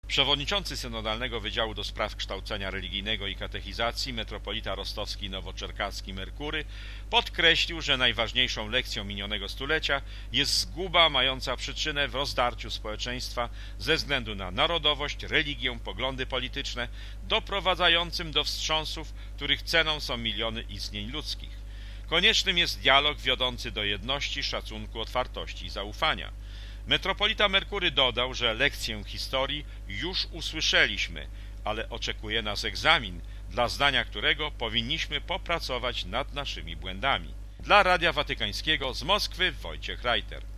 Przewodniczący Synodalnego Wydziału do Spraw Kształcenia Religijnego i Katechizacji, metropolita rostowski i nowoczerkaski Merkury, podkreślił, że najważniejszą lekcją minionego stulecia jest zguba mająca przyczynę w rozdarciu społeczeństwa ze względu na narodowość, religię, poglądy polityczne, doprowadzającym do wstrząsów, których ceną są miliony istnień ludzkich. Koniecznym jest dialog wiodący do jedności, szacunku, otwartości i zaufania. Metropolita Merkury dodał, że lekcję historii już usłyszeliśmy, ale oczekuje nas egzamin, dla zdania którego powinniśmy popracować nad naszymi błędami. Dla Radia Watykańskiego z Moskwy Wojciech Reiter.